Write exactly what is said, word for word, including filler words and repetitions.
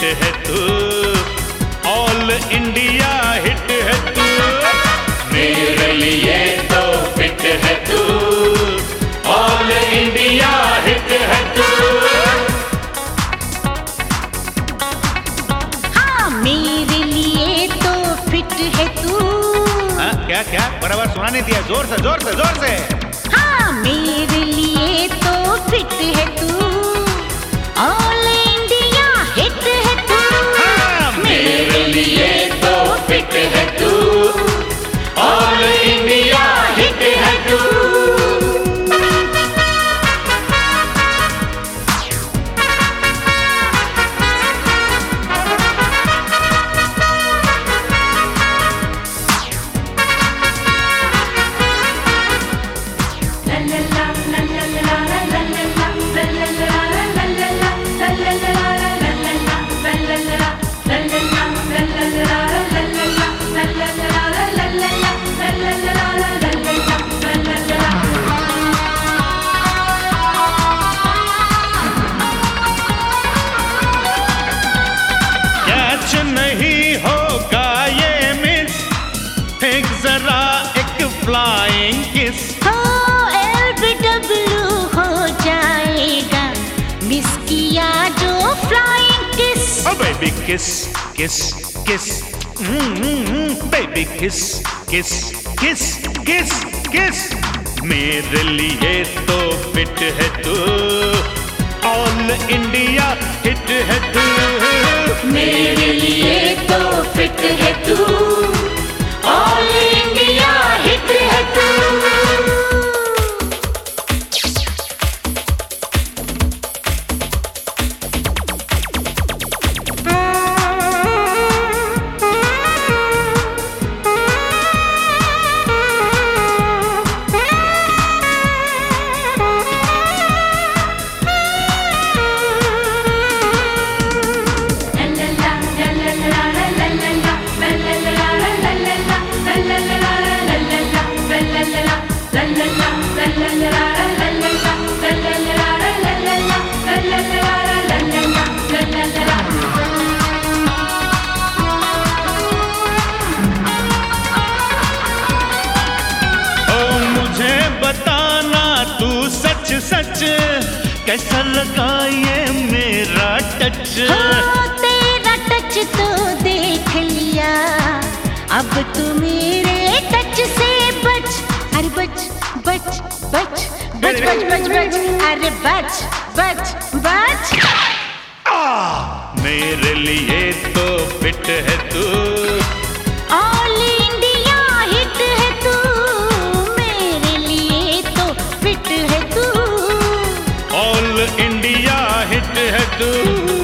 है तू, all India hit है तू। मेरे लिए तो फिट है तू, ऑल इंडिया हिट है तू। हाँ मेरे लिए तो फिट है तू। हाँ क्या क्या बराबर सुना नहीं दिया, जोर से जोर से जोर से। हाँ मेरे लिए तो फिट है तू, ऑल इंडिया हिट है तू। हाँ मेरे लिए तो फिट है तू, ऑल इंडिया हिट है तू। नहीं होगा ये मिस, एक जरा एक फ्लाइंग किस। हो एल बी डब्ल्यू हो जाएगा मिस किया जो फ्लाइंग किस। ओ बेबी किस किस किस, बेबी किस किस किस किस किस। मेरे लिए तो फिट है तू, ऑल इंडिया हिट है तू। मेरे लिए तो फिट है तू, ऑल इंडिया हिट है तू। बताना तू सच सच, कैसा लगा ये मेरा टच। हो तेरा टच तो देख लिया, अब तू मेरे टच से बच। अरे बच बच बच बच बच बच बच, अरे बच बच बच। आ, मेरे लिए तो फिट है तू, ऑल इंडिया हिट है तू। मेरे लिए तो फिट है तू, ऑल इंडिया हिट है तू।